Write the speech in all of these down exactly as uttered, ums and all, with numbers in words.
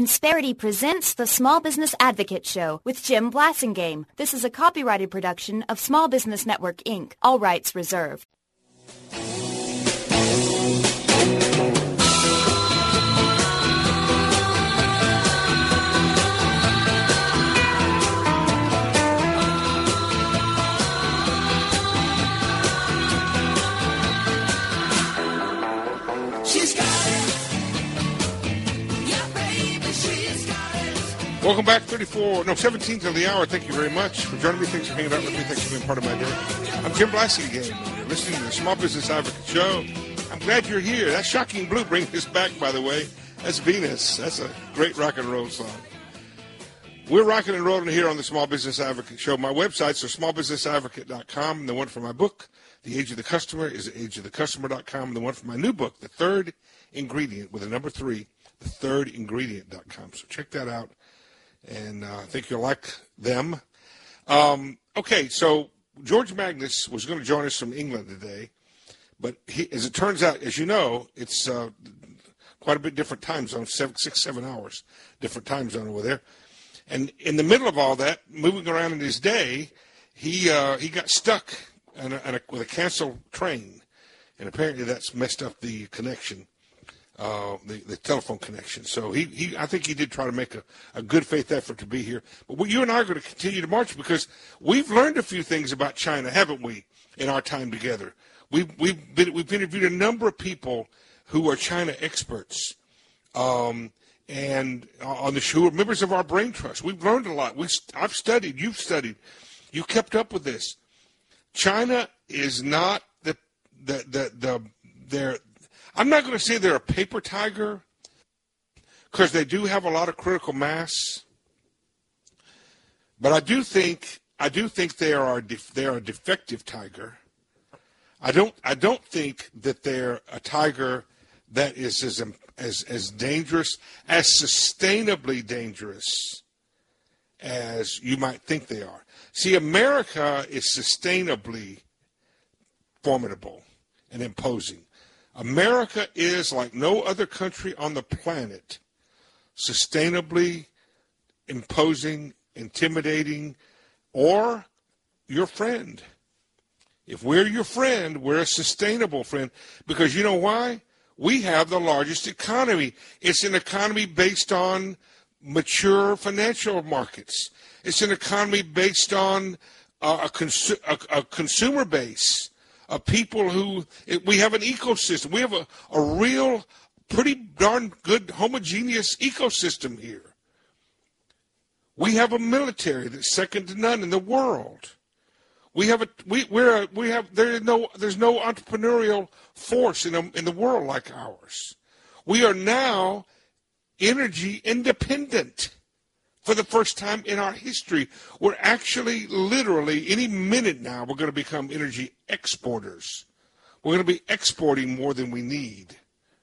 Insperity presents the Small Business Advocate Show with Jim Blasingame. This is a copyrighted production of Small Business Network, Incorporated. All rights reserved. Welcome back, thirty-four, no, seventeen to the hour. Thank you very much for joining me. Thanks for hanging out with me. Thanks for being part of my day. I'm Jim Blasingame. You're listening to the Small Business Advocate Show. I'm glad you're here. That Shocking Blue brings this back, by the way. That's Venus. That's a great rock and roll song. We're rocking and rolling here on the Small Business Advocate Show. My websites are small business advocate dot com. And the one for my book, The Age of the Customer, is age of the customer dot com. And the one for my new book, The Third Ingredient, with a number three, the third ingredient dot com. So check that out. And uh, I think you'll like them. Um, okay, so George Magnus was going to join us from England today, but he, as it turns out, as you know, it's uh, quite a bit different time zone, seven, six, seven hours, different time zone over there. And in the middle of all that, moving around in his day, he uh, he got stuck on a, on a, with a canceled train, and apparently that's messed up the connection. Uh, the, the telephone connection. So he, he, I think he did try to make a, a good faith effort to be here. But we, you and I are going to continue to march because we've learned a few things about China, haven't we, in our time together? We've, we've, been, we've interviewed a number of people who are China experts um, and on the show, who are members of our Brain Trust. We've learned a lot. We, I've studied. You've studied. You kept up with this. China is not the, the, the, the their... I'm not going to say they're a paper tiger because they do have a lot of critical mass, but I do think I do think they are def, they are a defective tiger. I don't I don't think that they're a tiger that is as as as dangerous, as sustainably dangerous as you might think they are. See, America is sustainably formidable and imposing. America is, like no other country on the planet, sustainably imposing, intimidating, or your friend. If we're your friend, we're a sustainable friend. Because you know why? We have the largest economy. It's an economy based on mature financial markets. It's an economy based on uh, a, consu- a, a consumer base. Of people who, we have an ecosystem. We have a, a real, pretty darn good homogeneous ecosystem here. We have a military that's second to none in the world. We have a, we, we're a, we have, there is no, there's no entrepreneurial force in, a, in the world like ours. We are now energy independent. For the first time in our history, we're actually literally, any minute now, we're going to become energy exporters. We're going to be exporting more than we need.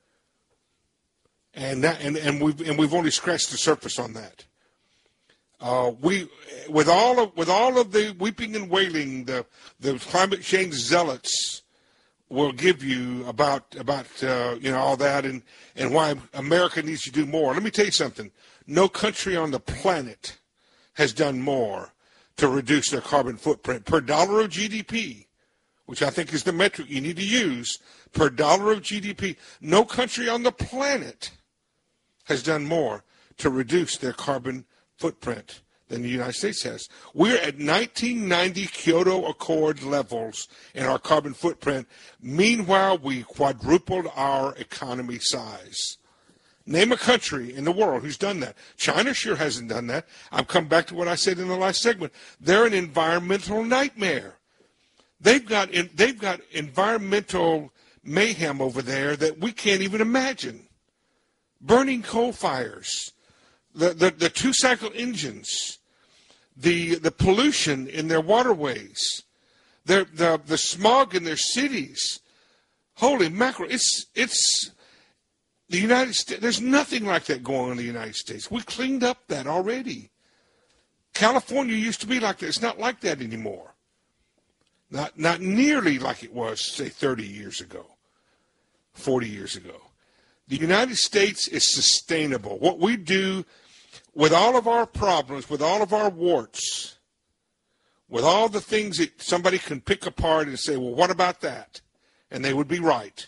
And that, and, and, we've, and we've only scratched the surface on that. Uh, we, with all of, with all of the weeping and wailing, the, the climate change zealots will give you about, about uh, you know, all that and, and why America needs to do more. Let me tell you something. No country on the planet has done more to reduce their carbon footprint per dollar of G D P, which I think is the metric you need to use, per dollar of G D P. No country on the planet has done more to reduce their carbon footprint than the United States has. We're at nineteen ninety Kyoto Accord levels in our carbon footprint. Meanwhile, we quadrupled our economy size. Name a country in the world who's done that. China sure hasn't done that. I've come back to what I said in the last segment. They're an environmental nightmare. They've got they've got environmental mayhem over there that we can't even imagine. Burning coal fires, the the, the two-cycle engines, the the pollution in their waterways, their the the smog in their cities. Holy mackerel! It's it's. The United States, there's nothing like that going on in the United States. We cleaned up that already. California used to be like that. It's not like that anymore. Not, not nearly like it was, say, thirty years ago, forty years ago. The United States is sustainable. What we do with all of our problems, with all of our warts, with all the things that somebody can pick apart and say, well, what about that? And they would be right.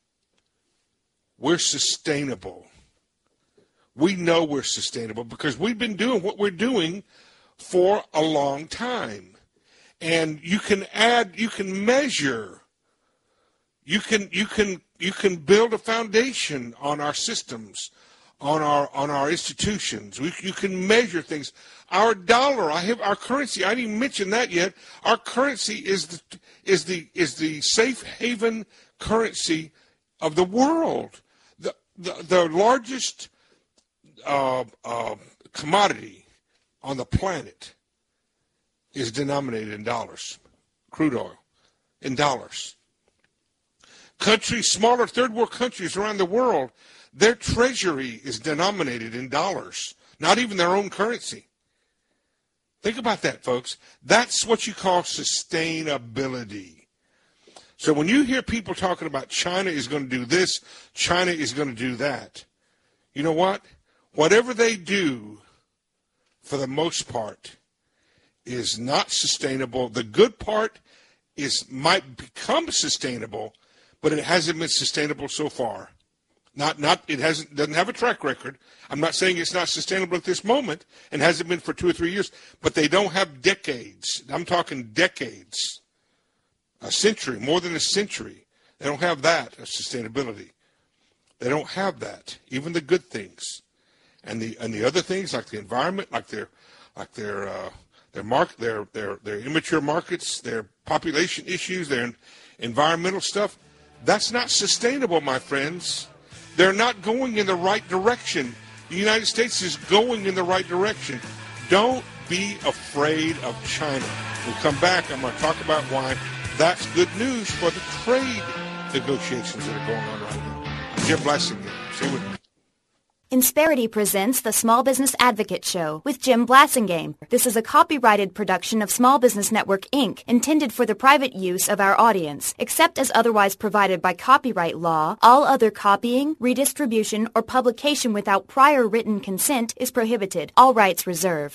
We're sustainable. We know we're sustainable because we've been doing what we're doing for a long time. And you can add, you can measure, you can, you can, you can build a foundation on our systems, on our, on our institutions. We, you can measure things. Our dollar, I have our currency. I didn't even mention that yet. Our currency is the, is the, is the safe haven currency of the world. The, the, the largest uh, uh, commodity on the planet is denominated in dollars, crude oil, in dollars. Countries, smaller third world countries around the world, their treasury is denominated in dollars, not even their own currency. Think about that, folks. That's what you call sustainability. So when you hear people talking about China is going to do this, China is going to do that, you know what? Whatever they do, for the most part, is not sustainable. The good part is might become sustainable, but it hasn't been sustainable so far. Not not it hasn't doesn't have a track record. I'm not saying it's not sustainable at this moment and hasn't been for two or three years, but they don't have decades. I'm talking decades. A century, more than a century. They don't have that of sustainability. They don't have that. Even the good things. And the and the other things like the environment, like their like their uh Their mark, their their their immature markets, their population issues, their environmental stuff, that's not sustainable, my friends. They're not going in the right direction. The United States is going in the right direction. Don't be afraid of China. We'll come back. I'm going to talk about why that's good news for the trade negotiations that are going on right now. I'm Jim Blasingame. Stay with me. Insperity presents the Small Business Advocate Show with Jim Blasingame. This is a copyrighted production of Small Business Network, Incorporated, intended for the private use of our audience. Except as otherwise provided by copyright law, all other copying, redistribution, or publication without prior written consent is prohibited. All rights reserved.